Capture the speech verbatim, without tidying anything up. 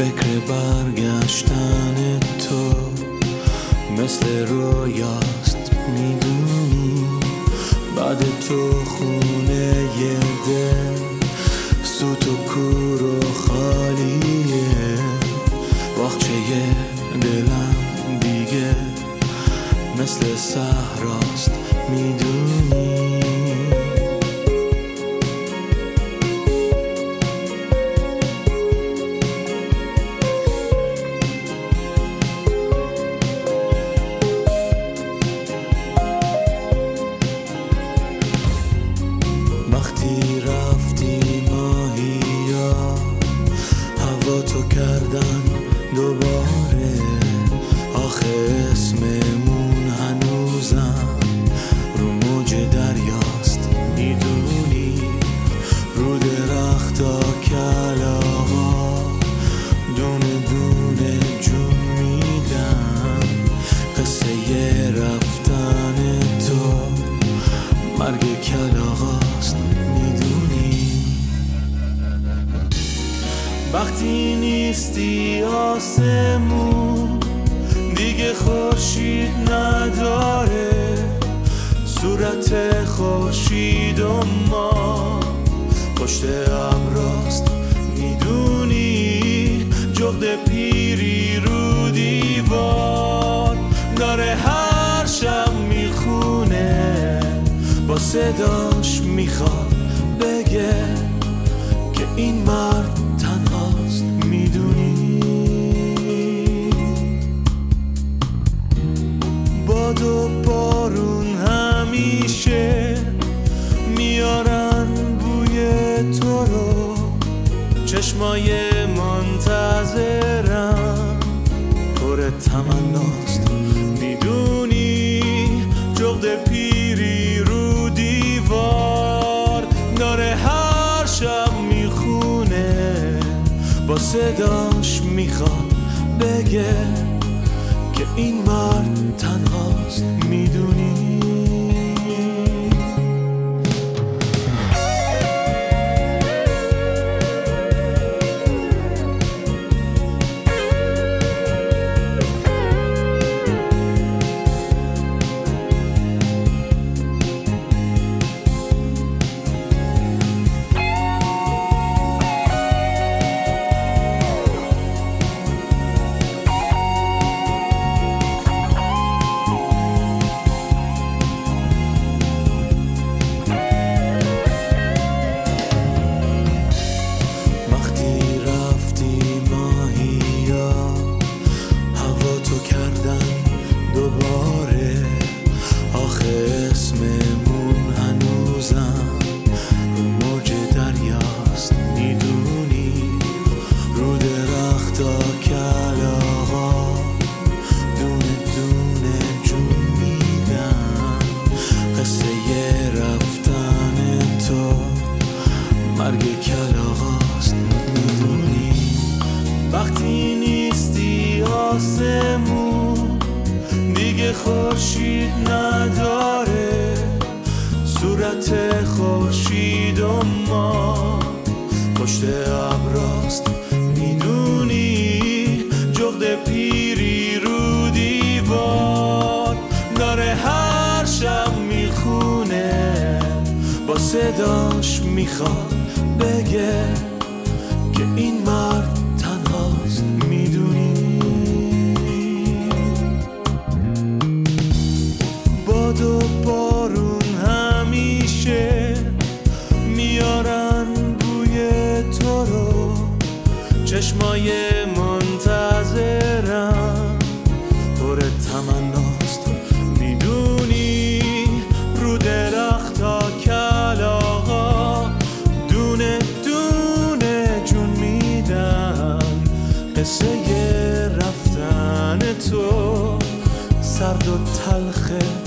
فکر برگشتن تو مثل رویاست، میدونی بعد تو خونه یه دل سوت و کور و خالیه، باغچه دلم دیگه مثل صحراست، میدونی وقتی رفتی ماهیا هوا تو کردن دوباره، آخه اسممون هنوزم رو موج دریاست، میدونی رو درختا کلاغا دونه دونه جون میدن، قصه ی رفتن تو مرگ کلاغاست، میدونی وقتی نیستی آسمون دیگه خورشید نداره، صورت خورشید و ما پشت ابراست، میدونی جغد پیری رو دیوار داره هر شب میخونه، با صداش میخواد بگه که این مرد تنهاست، میدونی باد و بارون همیشه میارن بوی تو رو، چشمای منتظرم پر تمناست، میدونی جغد پیری رو دیوار داره هر شب میخونه، با صداش میخواد بگه که این مرد تنهاست، میدونی مرگ کلاغاست، میدونی وقتی نیستی آسمون دیگه خورشید نداره، صورت خورشید و ما پشت ابراست، میدونی جغد پیری رو دیوار داره هر شب میخونه، با صداش میخواد بگه که این مرد تنهاست، میدونی باد و بارون همیشه میارن بوی تو رو، چشمای منتظرم پر تمناست، میدونی رو درختا کلاغا دونه دونه جون میدن، قصه ی رفتن تو سرد و تلخه